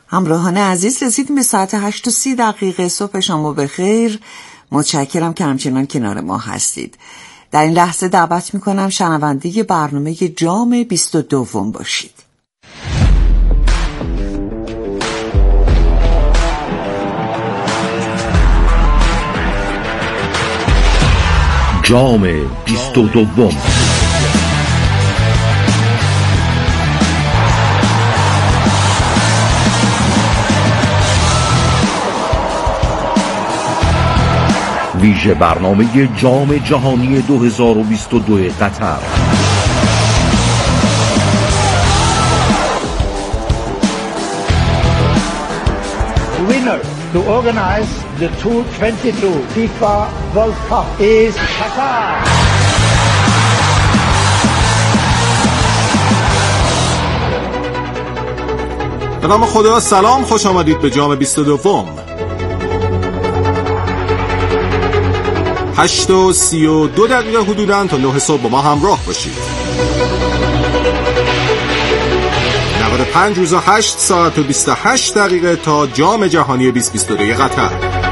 همراهان عزیز، رسیدیم به ساعت 8:30. صبح شما بخیر. متشکرم که همچنان کنار ما هستید. در این لحظه دعوت میکنم شنونده برنامه جام 22 باشید. جام 22. ویژه برنامه جام جهانی 2022 قطر. Winner to organize the 2022 FIFA World Cup is Qatar. به نام خدا. سلام، خوش آمدید به جام 22. 8:32 حدوداً تا 9 صبح با ما همراه باشید. 95 روز و 8 ساعت و 28 دقیقه تا جام جهانی 2022 قطر.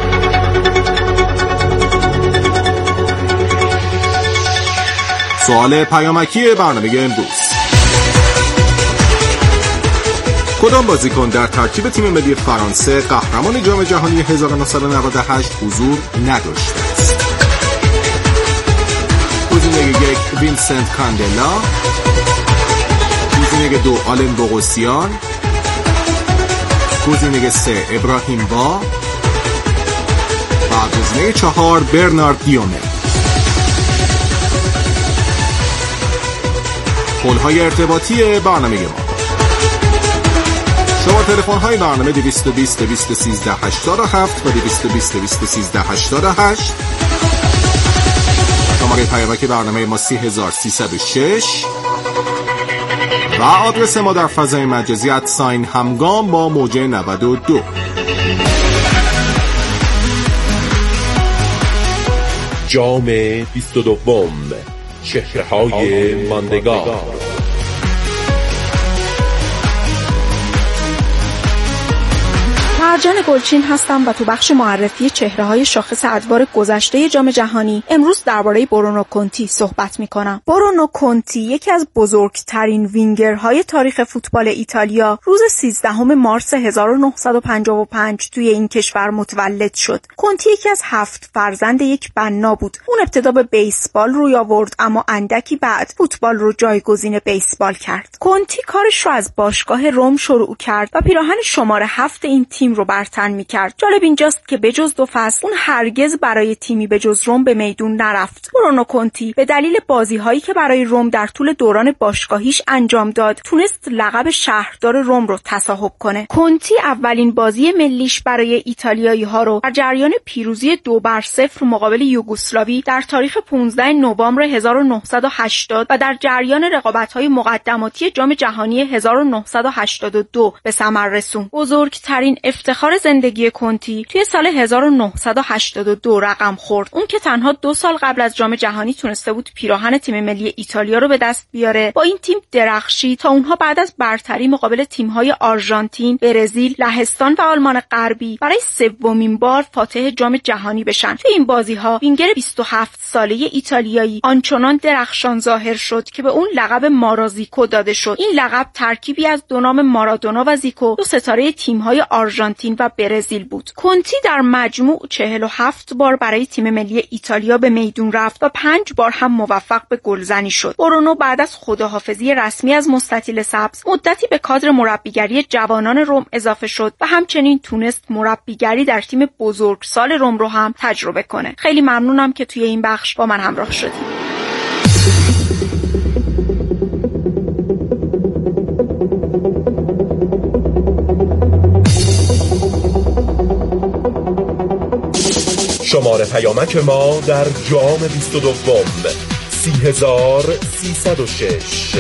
سوال پیامکی برنامه امروز: کدام بازیکن در ترکیب تیم ملی فرانسه قهرمان جام جهانی 1998 حضور نداشته است؟ گزینه 1 وینسنت کاندلا، گزینه 2 آلن بوغوسیان، گزینه 3 ابراهیم با و گزینه 4 برنارد دیومه. پل‌های ارتباطی برنامه ما: شما تلفن های برنامه 220 213 87 و 220 213 88. شماره پیامک برنامه ما 3306 و آدرس ما در فضای مجازی @همگام با موجه 92. جام 22. چهره‌های ماندگار. مرجان گلچین هستم و تو بخش معرفی چهره‌های شاخص ادوار گذشته جام جهانی امروز درباره برونو کنتی صحبت می‌کنم. برونو کنتی یکی از بزرگترین وینگرهای تاریخ فوتبال ایتالیا روز 13 مارس 1955 توی این کشور متولد شد. کنتی یکی از 7 فرزند یک بنا بود. اون ابتدا به بیسبال روی آورد اما اندکی بعد فوتبال رو جایگزین بیسبال کرد. کنتی کارش رو از باشگاه روم شروع کرد و پیراهن شماره 7 این تیم رو برتن می‌کرد. جالب اینجاست که بجز 2 فصل اون هرگز برای تیمی به جز روم به میدون نرفت. برونو کنتی به دلیل بازی‌هایی که برای روم در طول دوران باشگاهیش انجام داد، تونست لقب شهردار روم رو تصاحب کنه. کنتی اولین بازی ملیش برای ایتالیایی‌ها رو در جریان پیروزی 2-0 مقابل یوگسلاوی در تاریخ 15 نوامبر 1980 و در جریان رقابت‌های مقدماتی جام جهانی 1982 به ثمر رسوند. بزرگترین افتخار زندگی کنتی توی سال 1982 رقم خورد. اون که تنها 2 سال قبل از جام جهانی تونسته بود پیراهن تیم ملی ایتالیا رو به دست بیاره، با این تیم درخشید تا اونها بعد از برتری مقابل تیم‌های آرژانتین، برزیل، لهستان و آلمان غربی برای 3مین بار فاتح جام جهانی بشن. توی این بازی‌ها وینگر 27 ساله ایتالیایی آنچنان درخشان ظاهر شد که به اون لقب مارازیکو داده شد. این لقب ترکیبی از 2 نام مارادونا و زیکو، 2 ستاره تیم‌های آرژانتین و برزیل بود. کنتی در مجموع 47 بار برای تیم ملی ایتالیا به میدون رفت و 5 بار هم موفق به گلزنی شد. برونو بعد از خداحافظی رسمی از مستطیل سبز مدتی به کادر مربیگری جوانان روم اضافه شد و همچنین تونست مربیگری در تیم بزرگسال روم رو هم تجربه کنه. خیلی ممنونم که توی این بخش با من همراه شدید. شماره پیامک ما در جام 22 30306.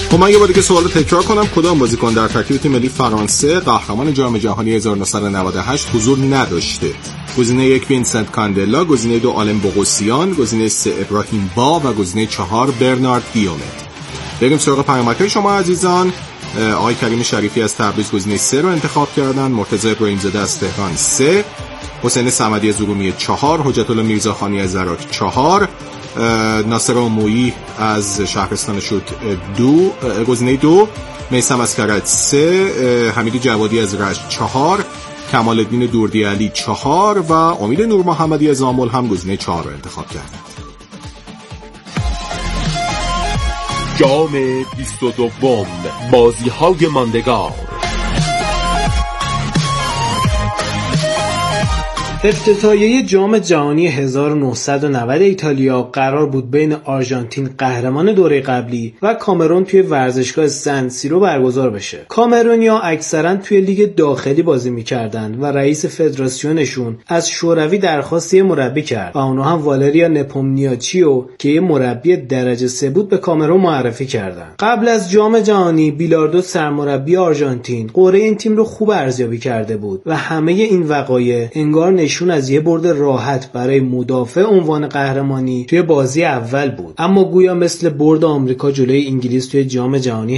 خب من یه بار دیگه سوالو تکرار کنم. کدام بازیکن در ترکیب تیم ملی فرانسه قهرمان جام جهانی 1998 حضور نداشته؟ گزینه 1 وینسنت کاندلا، گزینه 2 آلن بوغوسیان، گزینه 3 ابراهیم با و گزینه 4 برنارد دیومه. بریم سراغ پیامک‌های شما عزیزان. آقای کریم شریفی از تبریز گزینه 3 رو انتخاب کردن، مرتضی ابراهیم‌زاده از تهران 3، حسین صمدی از ارومیه 4، حجت الله میرزاخانی از عراق 4، ناصر امویی از شهرستان شد 2 گزینه 2، میثم از کرج 3، حمید جوادی از رشت 4، کمال الدین دوردی علی 4 و امید نور محمدی از آمل هم گزینه 4 رو انتخاب کردند. جام 22 بازی‌های ماندگار. افتتاحیه جام جهانی 1990 ایتالیا قرار بود بین آرژانتین قهرمان دوره قبلی و کامرون توی ورزشگاه سن سیرو برگزار بشه. کامرونیا اکثرا توی لیگ داخلی بازی می‌کردن و رئیس فدراسیونشون از شوروی درخواست یه مربی کرد و اونها هم والریا نپومنیاچیو که یه مربی درجه 3 بود به کامرون معرفی کردن. قبل از جام جهانی بیلاردو سرمربی آرژانتین قرعه این تیم رو خوب ارزیابی کرده بود و همه این وقایع انگار نشون از یه برد راحت برای مدافع عنوان قهرمانی توی بازی اول بود، اما گویا مثل برد آمریکا جلوی انگلیس توی جام جهانی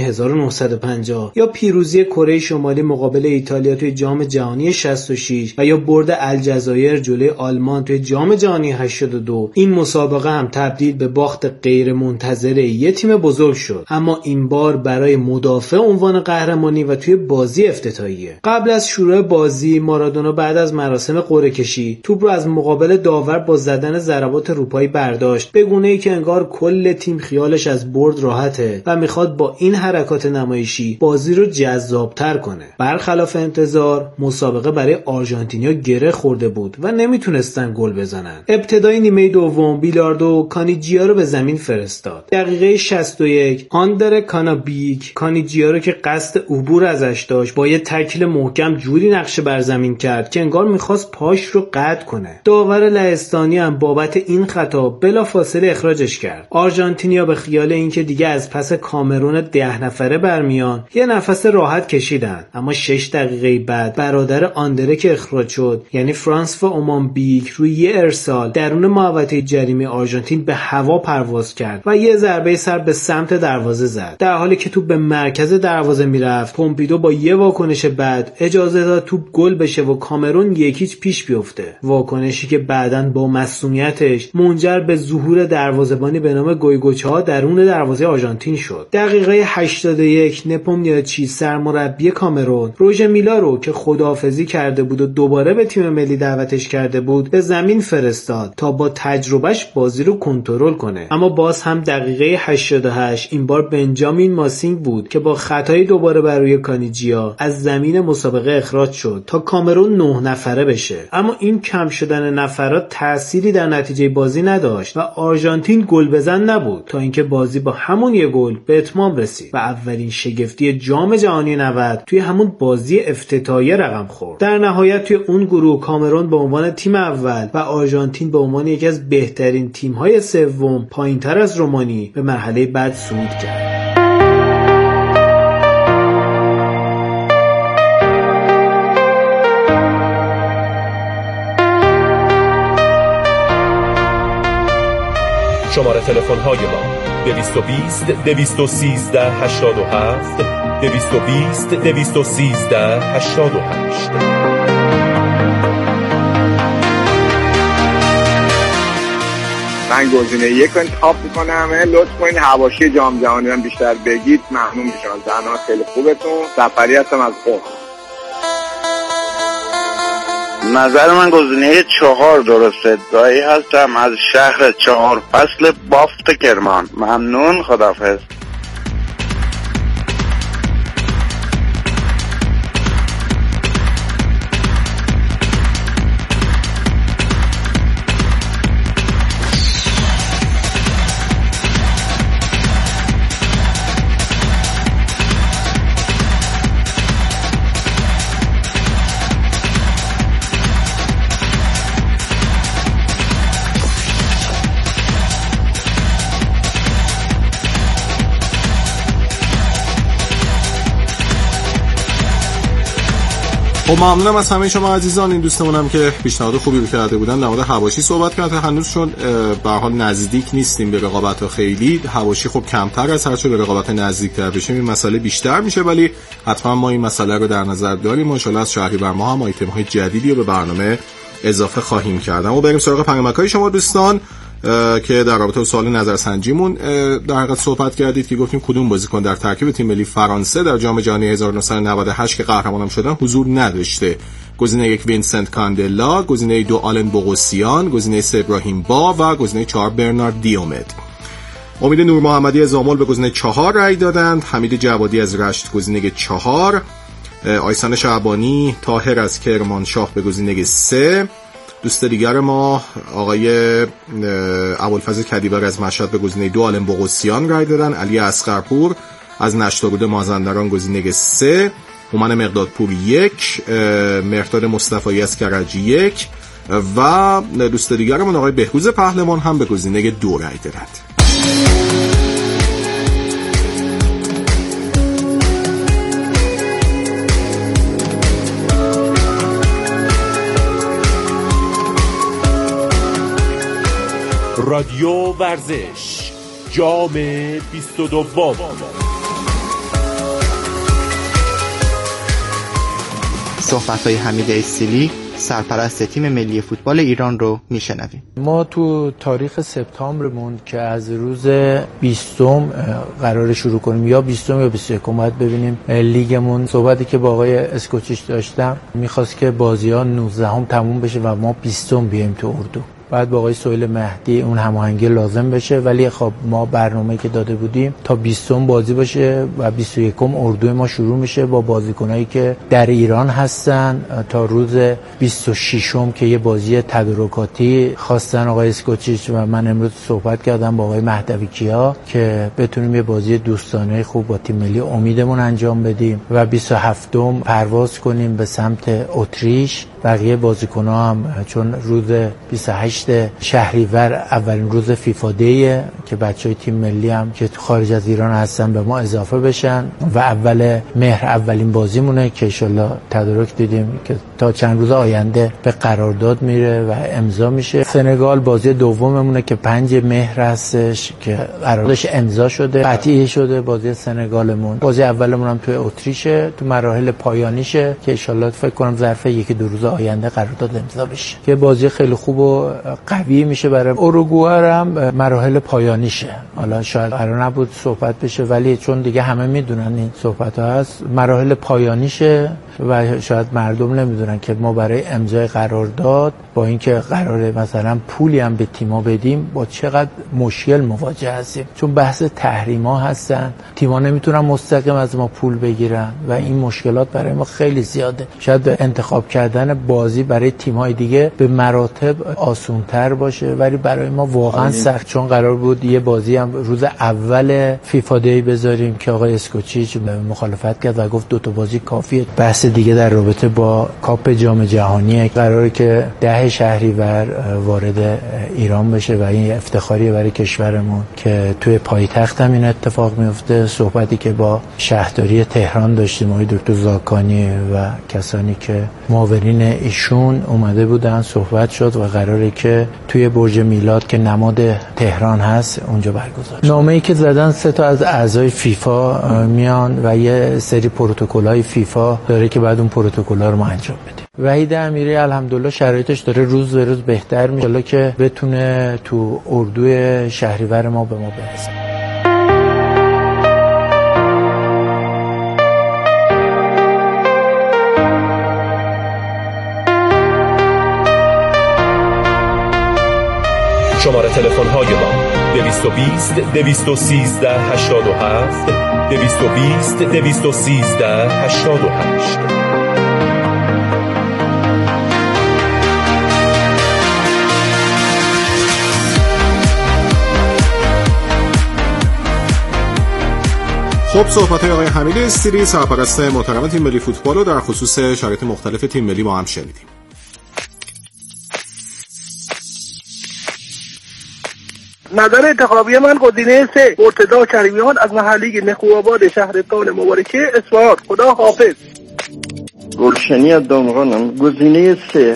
1950 یا پیروزی کره شمالی مقابل ایتالیا توی جام جهانی 66 و یا برد الجزایر جلوی آلمان توی جام جهانی 82 این مسابقه هم تبدیل به باخت غیر منتظره یه تیم بزرگ شد، اما این بار برای مدافع عنوان قهرمانی و توی بازی افتتاحیه. قبل از شروع بازی مارادونا بعد از مراسم قرعه کشی توپ رو از مقابل داور با زدن ضربات روپایی برداشت، به گونه‌ای که انگار کل تیم خیالش از برد راحته و میخواد با این حرکات نمایشی بازی رو جذاب‌تر کنه. برخلاف انتظار مسابقه برای آرژانتینیا گره خورده بود و نمیتونستن گل بزنن. ابتدای نیمه دوم بیلاردو کانیجیا رو به زمین فرستاد. دقیقه 61 آندره کانابیک کانیجیا رو که قصد عبور ازش داشت با یه تکل محکم جوری نقشه بر زمین کرد که انگار میخواست پاش رو قطع کنه. داور لهستانی هم بابت این خطا بلافاصله اخراجش کرد. آرژانتینیا به خیال اینکه دیگه از پس کامرون 10 نفره برمیان یه نفس راحت کشیدن، اما 6 دقیقه بعد برادر آندره که اخراج شد یعنی فرانس و اومانبیک روی یه ارسال درون محوطه جریمه آرژانتین به هوا پرواز کرد و یه ضربه سر به سمت دروازه زد. در حالی که توپ به مرکز دروازه میرفت پومپیدو با یه واکنش بعد اجازه داد توپ گل بشه و کامرون 1-0 پیش بیفته. واکنشی که بعداً با مسئولیتش منجر به ظهور دروازه‌بانی به نام گویگوچا درون دروازه آرژانتین شد. دقیقه 81 نپومنیاچی سرمربی کامرون روژه میلا رو که خداحافظی کرده بود و دوباره به تیم ملی دعوتش کرده بود به زمین فرستاد تا با تجربهش بازی رو کنترل کنه، اما باز هم دقیقه 88 این بار بنجامین ماسینگ بود که با خطای دوباره بر روی کانیجیا از زمین مسابقه اخراج شد تا کامرون 9 نفره بشه. اما این کم شدن نفرات تأثیری در نتیجه بازی نداشت و آرژانتین گل بزن نبود تا اینکه بازی با همون یه گل به اتمام رسید و اولین شگفتی جام جهانی 90 توی همون بازی افتتاحیه رقم خورد. در نهایت توی اون گروه کامرون به عنوان تیم اول و آرژانتین به عنوان یکی از بهترین تیم‌های سوم پایین‌تر از رومانی به مرحله بعد صعود کرد. شماره تلفن های ما 220 213 87 220 213 88. من گزینه 1 انتخاب میکنم. لطف کنید حواشی جام جهانی هم بیشتر بگید، ممنون میشم. زنها خیلی خوبتون. سفری هستم از قم. نظر من گزینه 4 درسته. دایی هستم از شهر 4 فصل بافت کرمان. ممنون، خداحافظ. خب ممنونم از همه شما عزیزان. این دوستمونم که پیشنهاد خوبی رو کرده بودن در مورد حواشی صحبت کردن. هنوز چون به هر حال نزدیک نیستیم به رقابت‌ها، خیلی حواشی خب کمتر از هر چه به رقابت نزدیک‌تر بشیم این مسئله بیشتر میشه، ولی حتما ما این مسئله رو در نظر داریم. ان شاءالله از شهریور ماه هم آیتم‌های جدیدی رو به برنامه اضافه خواهیم کرد. اما بریم سراغ پیامک‌های شما دوستان که در رابطه با سوال نظرسنجیمون در حقیقت صحبت کردید که گفتیم کدوم بازیکن در ترکیب تیم ملی فرانسه در جام جهانی 1998 که قهرمانان شدن حضور نداشته. گزینه 1 وینسنت کاندلا، گزینه 2 آلن بوغوسیان، گزینه 3 ابراهیم با و گزینه 4 برنارد دیومد. امید نور محمدی از زامل به گزینه 4 رای دادند. حمید جوادی از رشت گزینه 4، آیسان شعبانی طاهر از کرمانشاه به گزینه 3. دوست دیگر ما آقای ابوالفضل کدیبر از مشهد به گزینه 2 آلن بوغوسیان رای دادن. علی اصغرپور از نشتارود مازندران گزینه 3، هومن مقدادپور 1، مهرداد مصطفی از کرجی 1 و دوست دیگر ما آقای بهروز پهلوان هم به گزینه 2 رای دادند. رادیو ورزش جام 22. صحبت‌های حمید استیلی سرپرست تیم ملی فوتبال ایران رو میشنویم. ما تو تاریخ سپتامبرمون که از روز 20 قرار شروع کنیم یا 20 یا 21 باید ببینیم لیگمون. صحبتی که با آقای اسکوچیچ داشتم میخواست که بازی‌ها 19 تموم بشه و ما 20 بیایم تو اردو. بعد با آقای سهیل مهدی اون هماهنگی لازم بشه، ولی خب ما برنامه‌ای که داده بودیم تا 20 بازی باشه و 21 اردو ما شروع میشه با بازیکنایی که در ایران هستن تا روز 26 که یه بازی تدارکاتی خواستن آقای اسکوچیچ و من امروز صحبت کردم با آقای مهدوی کیا که بتونیم یه بازی دوستانه خوب با تیم ملی امیدمون انجام بدیم و 27 پرواز کنیم به سمت اتریش. بقیه بازیکن‌ها هم چون روز 28 شهریور اولین روز فیفا دیه که بچهای تیم ملی هم که خارج از ایران هستن به ما اضافه بشن و اول مهر اولین بازیمونه که انشالله تدارک دیدیم که تا چند روز آینده به قرارداد میره و امضا میشه. سنگال بازی دوممونه که 5 مهر هستش که قراردادش امضا شده، قطعی شده بازی سنگالمون. بازی اولمون هم توی اتریشه، تو مراحل پایانیشه که انشالله فکر کنم ظرف 1-2 روز آینده قرارداد امضا بشه. که بازی خیلی خوب و قوی میشه برای اوروگوئه هم مراحل پایانیشه. حالا شاید قرار نبود صحبت بشه ولی چون دیگه همه میدونن این صحبت ها هست، مراحل پایانیشه و شاید مردم نمیدونن که ما برای امضای قرارداد با اینکه قراره مثلا پولی هم به تیما بدیم با چقدر مشکل مواجه هستیم، چون بحث تحریما هستن، تیما نمیتونن مستقیم از ما پول بگیرن و این مشکلات برای ما خیلی زیاده. شاید انتخاب کردن بازی برای تیم‌های دیگه به مراتب آسان‌تر باشه ولی برای ما واقعا سخت، چون قرار بود یه بازی هم روز اول فیفا دی بذاریم که آقای اسکوچیچ مخالفت کرد و گفت 2 بازی کافیه. بحث دیگه در رابطه با کاپ جام جهانی قراره که 10 شهریور وارد ایران بشه و این افتخاریه برای کشورمون که توی پایتخت هم این اتفاق میفته. صحبتی که با شهرداری تهران داشتیم آقای دکتر زاکانی و کسانی که معاونین ایشون اومده بودن صحبت شد و قراره که توی برج میلاد که نماد تهران هست اونجا برگزار شد. نامه‌ای که زدن 3 از اعضای فیفا میان و یه سری پروتکل‌های فیفا داره که بعد اون پروتکل‌ها رو ما انجام بدیم. وحید امیری الحمدلله شرایطش داره روز به روز بهتر میشه که بتونه تو اردوی شهریور ما به ما برسه. شماره تلفن های ما 220 213 87 220 213 88. خب صحبت‌های آقای حمید استیلی سرپرست محترم تیم ملی فوتبال رو در خصوص شرایط مختلف تیم ملی با هم شنیدیم. نظر انتخابی من گزینه 3 مرتضی کریمیان از محلی نخواباد شهرستان مبارکه اصفهان. خدا حافظ. گلشنی از دامغانم. گزینه 3.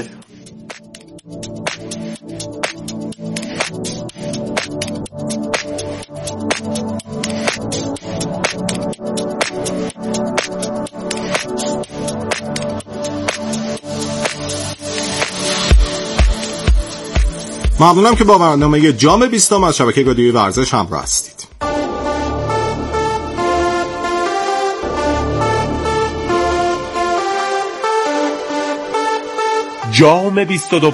ممنونم که با برنامه جام 20 از شبکه رادیویی ورزش همراه هستید. جام 22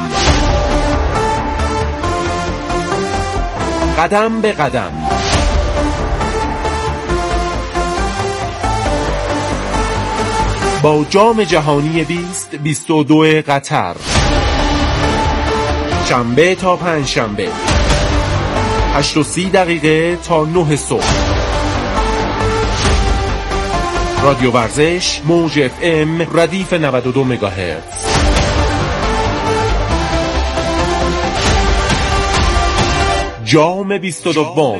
قدم به قدم. با جام جهانی 2022 قطر، شنبه تا پنجشنبه 8:30 تا 9 صبح. رادیو ورزش موج FM ردیف 92 مگاهرتز. جام 22.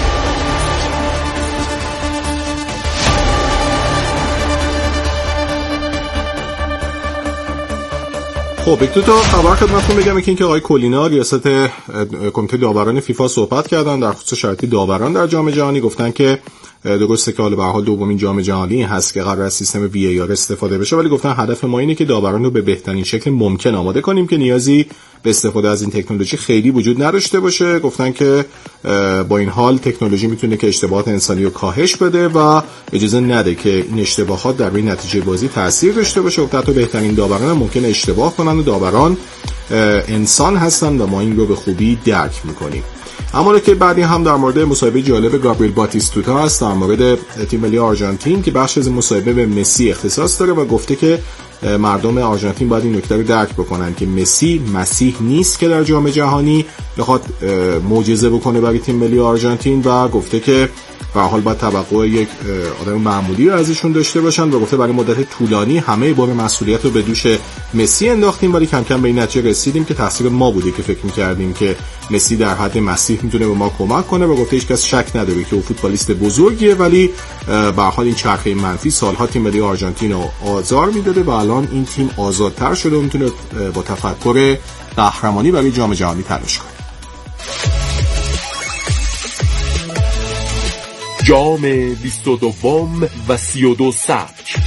خب یک دو تا خبر خدمتتون بگم که آقای کولینا ریاست کمیته داوران فیفا صحبت کردن در خصوص شرایط داوران در جام جهانی. گفتن که درسته که حالا به هر حال دومین جام جهانی هست که قرار از سیستم VAR استفاده بشه، ولی گفتن هدف ما اینه که داوران رو به بهترین شکل ممکن آماده کنیم که نیازی به استفاده از این تکنولوژی خیلی وجود نداشته باشه. گفتن که با این حال تکنولوژی میتونه که اشتباهات انسانی رو کاهش بده و اجازه نده که این اشتباهات در روی نتیجه بازی تاثیر داشته باشه. و حتی بهترین داوران هم ممکنه اشتباه کنن و داوران انسان هستن و ما این رو به خوبی درک میکنیم. اما که بعدی هم در مورد مصاحبه جالب گابریل باتیستوتا هست در مورد تیم ملی آرژانتین که بخش از مصاحبه به مسی اختصاص داره و گفته که مردم آرژانتین باید این نکته رو درک بکنن که مسی مسیح نیست که در جام جهانی بخواد معجزه بکنه برای تیم ملی آرژانتین و گفته که به هر حال باید توقع یک آدم معمولی رو ازشون داشته باشن و گفته برای مدت طولانی همه بار مسئولیت رو به دوش مسی انداختیم ولی کم کم به این نتیجه رسیدیم که تقصیر ما بوده که فکر می‌کردیم که مسی در حد مسیح میتونه به ما کمک کنه و گفته هیچ کس شک نداره که او فوتبالیست بزرگیه ولی به هر حال این چرخه منفی سالها تیم ملی آرژانتین رو آزار میداده و الان این تیم آزادتر شده و میتونه با تفکر قهرمانی برای جام جهانی تلاش کنه. جام 22 و 32 سبک.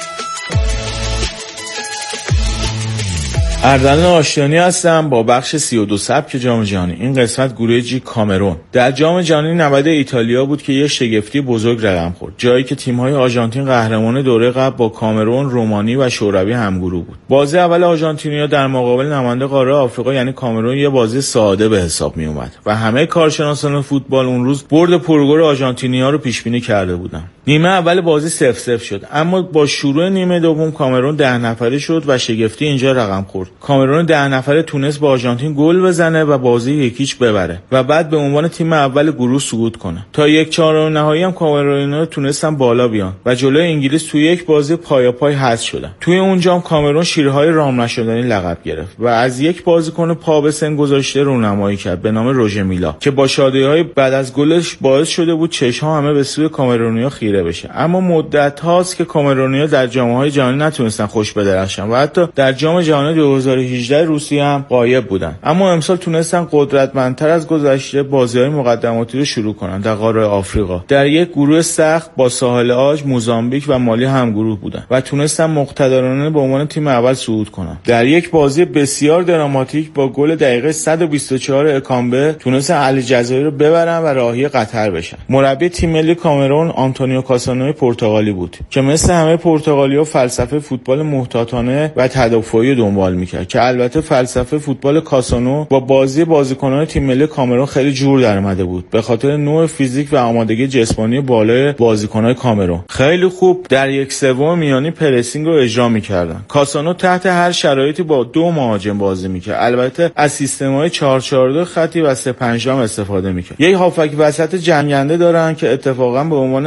اردلان آشتیانی هستم با بخش 32 سبک جام جهانی. این قسمت گروه جی کامرون. در جام جهانی 90 ایتالیا بود که یه شگفتی بزرگ رقم خورد، جایی که تیم‌های آرژانتین قهرمان دوره قبل با کامرون، رومانی و شوروی همگروه بود. بازی اول آرژانتینیا در مقابل نماینده قاره آفریقا یعنی کامرون یه بازی ساده به حساب می اومد و همه کارشناسان فوتبال اون روز برد پرگل آرژانتینیا رو پیش بینی کرده بودن. نیمه اول بازی 0-0 شد، اما با شروع نیمه دوم کامرون 10 نفره شد و شگفتی اینجا رقم خورد. کامرون 10 نفره تونست با آرژانتین گل بزنه و بازی 1-0 ببره و بعد به عنوان تیم اول گروه صعود کنه. تا 1/4 نهایی هم کامرونی‌ها تونستن بالا بیان و جلوی انگلیس توی یک بازی پایاپای حذف شدن. توی اونجا هم کامرون شیرهای رام نشدنی لقب گرفت و از یک بازیکن پا به سن گذاشته رونمایی کرد به نام روژه میلا که با شادی‌های بعد از گلش باعث شده بود چشم‌ها همه به سوی کامرونی‌ها خیره بشه. اما مدت هاست که کامرونی‌ها در جام‌های جهانی نتونستن خوش بدرخشن و حتی در جام جهانی 2018 روسیه هم غایب بودن. اما امسال تونستن قدرتمندتر از گذشته بازی‌های مقدماتی رو شروع کنن در قاره آفریقا. در یک گروه سخت با ساحل عاج، موزامبیک و مالی همگروه بودن و تونستن مقتدرانه به عنوان تیم اول صعود کنن. در یک بازی بسیار دراماتیک با گل دقیقه 124 اکامبه تونستن الجزایر رو ببرن و راهی قطر بشن. مربی تیم ملی کامرون آنتونیو کاسانو پرتغالی بود که مثل همه پرتغالی‌ها فلسفه فوتبال محتاطانه و تدافعی دنبال می‌کرد که البته فلسفه فوتبال کاسانو با بازیکنان تیم ملی کامرون خیلی جور در اومده بود به خاطر نوع فیزیک و آمادگی جسمانی بالای بازیکنان کامرون. خیلی خوب در 1/3 میانی پرسینگ رو اجرا می‌کردن. کاسانو تحت هر شرایطی با 2 مهاجم بازی می‌کرد. البته از سیستم‌های 4-4-2 خطی و 3-5 استفاده می‌کرد. یک هافک وسط جنگنده دارن که اتفاقا به عنوان لیدر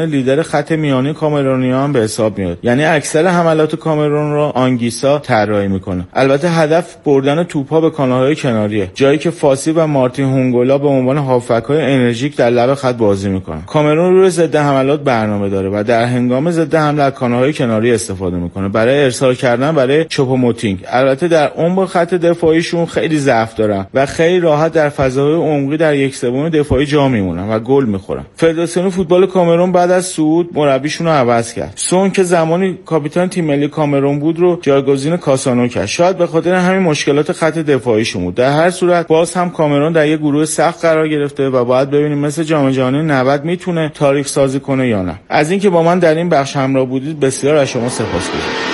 خط میانی کامرونیان به حساب میاد. یعنی اکثر حملات کامرون رو آنگیسا طراحی میکنه. البته هدف بردن توپ‌ها به کانال‌های کناریه، جایی که فاسی و مارتین هونگولا به عنوان هافبک‌های انرژیک در لب خط بازی میکنن. کامرون روی ضد حملات برنامه داره و در هنگام ضد حمله از کانال‌های کناری استفاده میکنه برای ارسال کردن برای چوپوموتینگ. البته در عمق خط دفاعیشون خیلی ضعف دارن و خیلی راحت در فضاهای عمقی در یک سوم دفاعی جا میمونن و گل میخورن. فدراسیون فوتبال کامرون بعد از صعود مربیشون رو عوض کرد. سون که زمانی کاپیتان تیم ملی کامرون بود رو جایگزین کاسانو کرد. شاید به خاطر همین مشکلات خط دفاعیشون بود. در هر صورت باز هم کامرون در یک گروه سخت قرار گرفته و باید ببینیم مثل جام جهانی 90 میتونه تاریخ سازی کنه یا نه. از اینکه با من در این بخش همراه بودید بسیار از شما سپاسگزارم.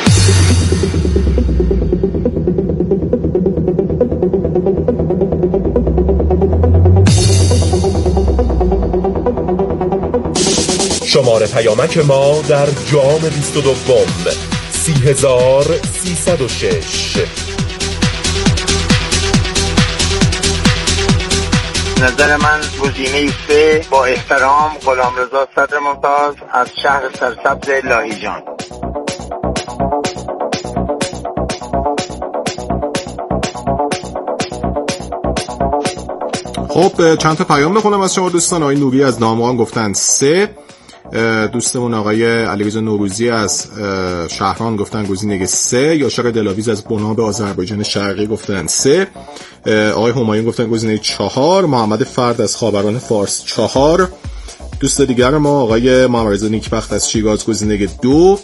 شماره پیامک ما در جام 22 30306. نظر من گزینه 3 با احترام غلامرضا صدر ممتاز از شهر سرسبز لاهیجان. خب چند تا پیام بخونم از شما دوستان. آقای نوری از ناموان گفتن 3. دوستمون آقای علیرضا نوروزی از شهران گفتن گزینه 3. یاشار دلاویز از بناب آذربایجان شرقی گفتن 3. آقای همایون گفتن گزینه 4. محمد فرد از خاوران فارس 4. دوست دیگر ما آقای محمد رضا نیکبخت از شیراز گزینه 2.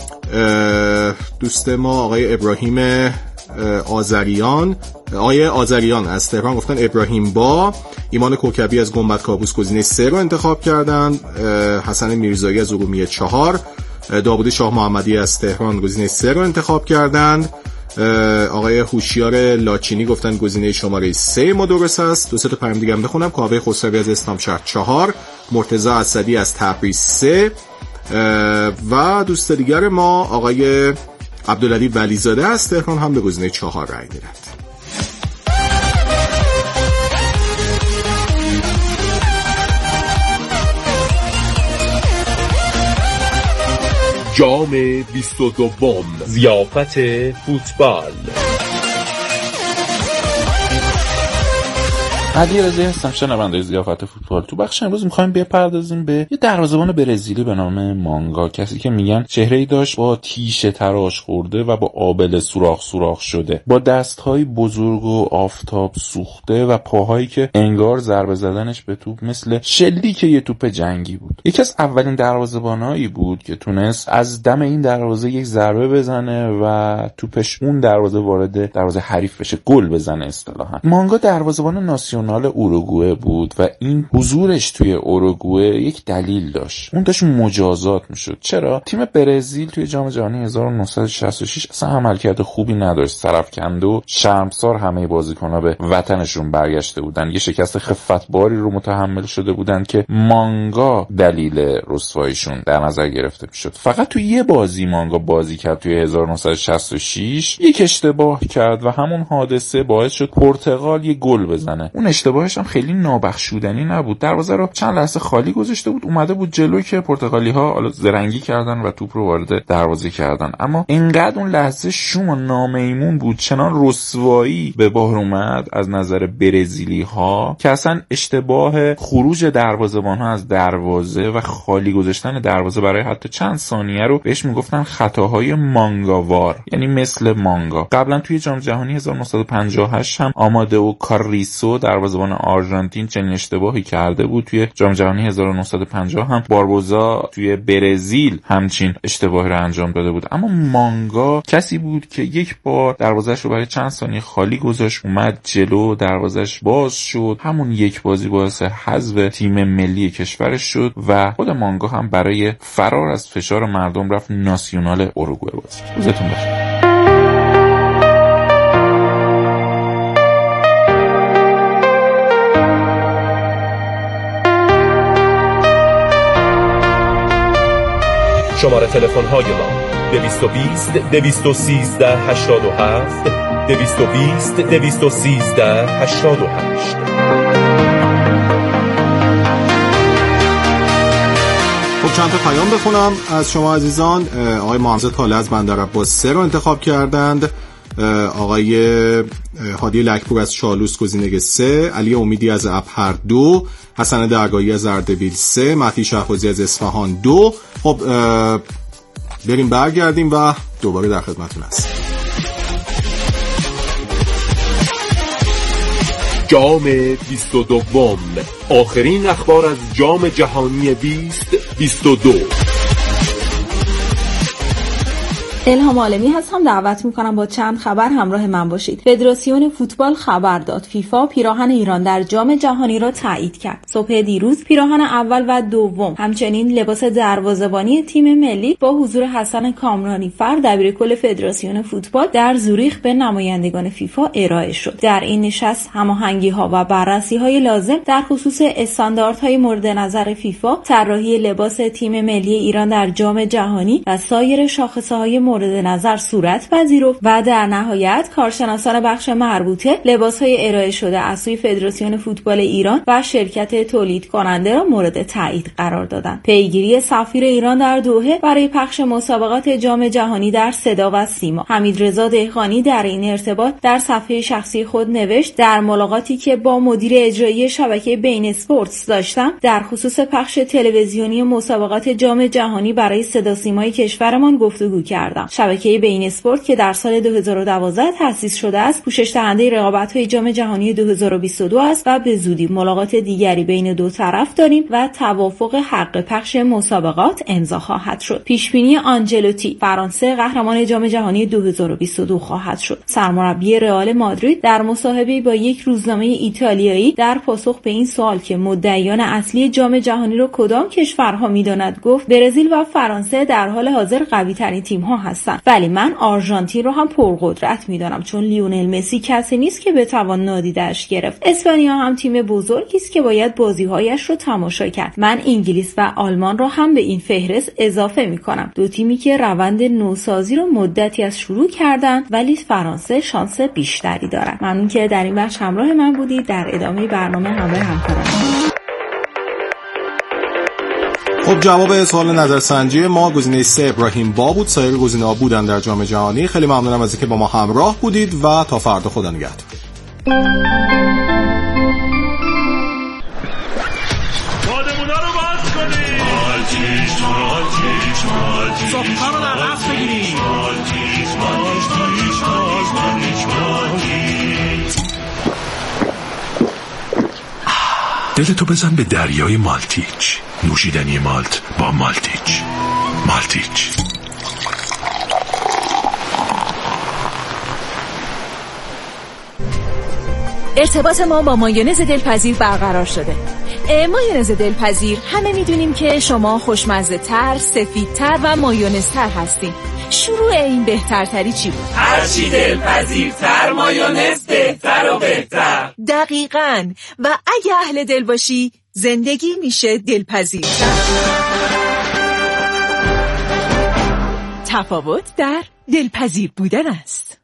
دوست ما آقای ابراهیم آذریان از تهران گفتن ابراهیم با. ایمان کوکبی از گنبد کابوس گزینه 3 رو انتخاب کردن. حسن میرزایی از ارومیه 4. داوود شاه محمدی از تهران گزینه 3 رو انتخاب کردند. آقای هوشیار لاچینی گفتن گزینه شماره 3 ما درست است. دو سه تا پیام دیگه هم بخونم. کاوه خسروی از اسلام شهر 4. مرتضی اسدی از تبریز 3. و دوست دیگر ما آقای عبدالعلی ولیزاده از تهران هم به گزینه 4 رای دادند. جام 22 ضیافت فوتبال. علی رضایی هستم، شنونده ضیافت فوتبال. تو بخش امروز می‌خوایم بپردازیم به یه دروازه‌بان برزیلی به نام مانگا، کسی که میگن چهره‌ای داشت با تیشه تراش خورده و با آبله سوراخ شده، با دست‌های بزرگ و آفتاب سوخته و پاهایی که انگار ضربه زدنش به توپ مثل شلیک یه توپ جنگی بود. یکی از اولین دروازه‌بانایی بود که تونست از دم این دروازه یک ضربه بزنه و توپش اون دروازه وارد دروازه حریف بشه، گل بزنه اصطلاحاً. مانگا دروازه‌بان ناسیونال اوروگوئه بود و این حضورش توی اوروگوئه یک دلیل داشت. اون داشت مجازات میشد. چرا؟ تیم برزیل توی جام جهانی 1966 اصلا عملکرد خوبی نداشت. طرفکنده و شرمسار همه بازیکن‌ها به وطنشون برگشته بودن. یه شکست خفتباری رو متحمل شده بودن که مانگا دلیل رسواییشون در نظر گرفته میشد. فقط توی یه بازی مانگا بازی کرد توی 1966، یک اشتباه کرد و همون حادثه باعث شد پرتغال یه گل بزنه. اون اشتباهش هم خیلی نابخشودنی نبود. دروازه رو چند لحظه خالی گذاشته بود، اومده بود جلوی که پرتغالی‌ها حالا زرنگی کردن و توپ رو وارد دروازه کردن. اما اینقدر اون لحظه شوم و نامیمون بود، چنان رسوایی به بار اومد از نظر برزیلی‌ها که اصلا اشتباه خروج دروازه‌بان‌ها از دروازه و خالی گذاشتن دروازه برای حتی چند ثانیه رو بهش میگفتن خطاهای مانگاوار، یعنی مثل مانگا. قبلا توی جام جهانی 1958 هم آماده و کاریسو دروازه‌بان آرژانتین چنین اشتباهی کرده بود. توی جام جهانی 1950 هم باربوزا توی برزیل همچین اشتباهی رو انجام داده بود. اما مانگا کسی بود که یک بار دروازه‌اش رو برای چند ثانیه خالی گذاشت، اومد جلو، دروازه‌اش باز شد، همون یک بازی باعث حذف تیم ملی کشورش شد و خود مانگا هم برای فرار از فشار مردم رفت ناسیونال اوروگوئه بازی. روزتون بخیر. شماره تلفن های ما 220 213 87 220 213 88. خب چند تا پیام بخونم از شما عزیزان. آقای محمد طالع از بندرعباس 3 رو انتخاب کردند، آقای هادی لکپور از چالوس گزینه 3، علی امیدی از ابهر 2، حسن درگاهی از اردبیل 3، مهدی شهبازی از اصفهان 2. خب بریم برگردیم و دوباره در خدمتتون هستیم. جام 22 آخرین اخبار از جام جهانی 2022. الهام عالمی هستم، دعوت میکنم با چند خبر همراه من باشید. فدراسیون فوتبال خبر داد فیفا پیراهن ایران در جام جهانی را تایید کرد. صبح دیروز پیراهن اول و دوم همچنین لباس دروازه‌بانی تیم ملی با حضور حسن کامرانی فر دبیرکل فدراسیون فوتبال در زوریخ به نمایندگان فیفا ارائه شد. در این نشست هماهنگی‌ها و بررسی‌های لازم در خصوص استانداردهای مورد نظر فیفا، طراحی لباس تیم ملی ایران در جام جهانی و سایر شاخصه‌های مورد نظر صورت پذیرفت و در نهایت کارشناسان بخش مربوطه لباس‌های ارائه شده از سوی فدراسیون فوتبال ایران و شرکت تولید کننده را مورد تایید قرار دادند. پیگیری سفیر ایران در دوحه برای پخش مسابقات جام جهانی در صدا و سیما. حمیدرضا دهقانی در این ارتباط در صفحه شخصی خود نوشت: در ملاقاتی که با مدیر اجرایی شبکه بین اسپورتس داشتم در خصوص پخش تلویزیونی مسابقات جام جهانی برای صدا سیمای کشورمان گفتگو کردم. شبکه بین اسپورت که در سال 2012 تأسیس شده است، پوشش دهنده رقابت‌های جام جهانی 2022 است و به زودی ملاقات دیگری بین دو طرف داریم و توافق حق پخش مسابقات امضا خواهد شد. پیشبینی آنجلوتی: فرانسه قهرمان جام جهانی 2022 خواهد شد. سرمربی رئال مادرید در مصاحبه‌ای با یک روزنامه ایتالیایی در پاسخ به این سوال که مدعیان اصلی جام جهانی را کدام کشورها می‌داند گفت: برزیل و فرانسه در حال حاضر قوی‌ترین تیم‌ها هستند، ولی من آرژانتین رو هم پرقدرت می‌دانم، چون لیونل مسی کسی نیست که بتوان نادیده‌اش گرفت. اسپانیا هم تیم بزرگی است که باید بازی‌هایش رو تماشا کرد. من انگلیس و آلمان رو هم به این فهرست اضافه می‌کنم، دو تیمی که روند نوسازی رو مدتی از شروع کردن، ولی فرانسه شانس بیشتری دارد. ممنون که در این بخش همراه من بودید. در ادامه برنامه همکاران. خب جواب سوال نظرسنجی ما گزینه 3 ابراهیم با بود، سایر گزینه‌ها بودن در جام جهانی. خیلی ممنونم از اینکه با ما همراه بودید و تا فردا خدا نگهدار. بادمونا رو باز کنید. مالتیش صبح رو در رفت بگیرید. دلتو بزن به دریای مالتیچ. نوشیدنی مالت با مالتیچ. مالتیچ. ارتباط ما با مایونز دلپذیر برقرار شده. مایونز دلپذیر همه میدونیم که شما خوشمزه تر، سفیدتر و مایونزتر هستین. شروع این بهترتری چی بود؟ هرچی دلپذیرتر مایونز بهتر و بهتر. دقیقاً. و اگه اهل دل باشی زندگی میشه دلپذیرتر. تفاوت در دلپذیر بودن است.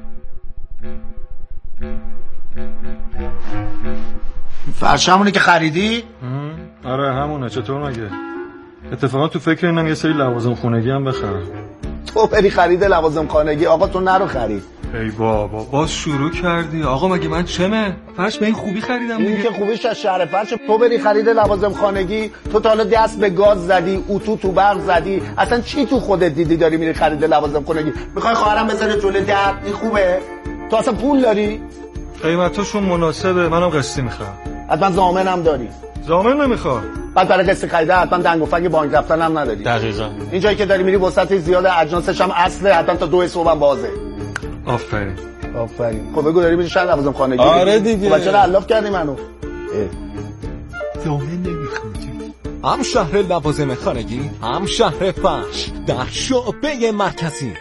فرشمونه که خریدی؟ آره همونه. چطور مگه؟ اتفاقا تو فکر اینم یه سری لوازم خونگی هم بخرم. تو بری خرید لوازم خانگی؟ آقا تو نرو خرید. ای بابا باز شروع کردی. آقا مگه من چمه؟ فرش به این خوبی خریدم دیگه. این که خوبیش از شهر فرش. تو بری خرید لوازم خانگی، تو تا حالا دست به گاز زدی، اتو تو برق زدی، اصلا چی تو خودت دیدی داری میری خرید لوازم خانگی؟ میخوای خواهرم بذاره جلوی در؟ این خوبه؟ تو اصلا پول داری؟ قیمتاشون مناسبه، منم قسطی میخوام. حتما ضامنم داری؟ ضامن نمیخوام. بعد برای قسط خریده حتما دنگ و فنگ بانک رفتن هم نداری. دقیقاً. این جایی که داری میری وسط زیاد اجناسش هم اصله، حتما تا 2 صبح هم بازه. آفرین. خب بگو داری میری شهر لوازم خانگی؟ آره دیگه. خب چرا علاف کردی منو؟ ضامن نمیخوام. هم شهر لوازم خانگی، هم شهر فرش در شعبه مرکزی.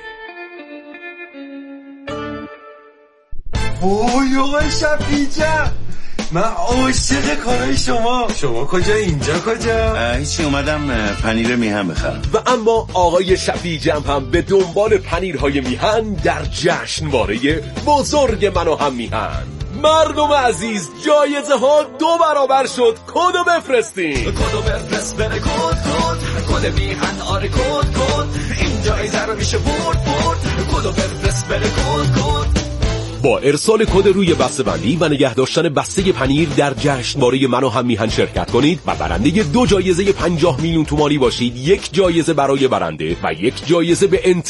وای آقای شفیع‌جان، من عاشق کارهای شما کجا اینجا کجا؟ هیچی اومدم پنیر میهن بخرم. و اما آقای شفیع‌جان هم به دنبال پنیرهای میهن در جشنواره بزرگ من و هم میهن. مردم عزیز جایزه ها 2 برابر شد. کدو بفرستین. کدو بفرست بره کد کد میهن آره کد این جایزه رو میشه برد کدو بفرست بره کد. با ارسال کد روی بسته‌بندی و نگه داشتن بسته پنیر در جشنواره من و هم میهن شرکت کنید و برنده 2 جایزه 50 میلیون تومانی باشید. 1 جایزه برای برنده و 1 جایزه به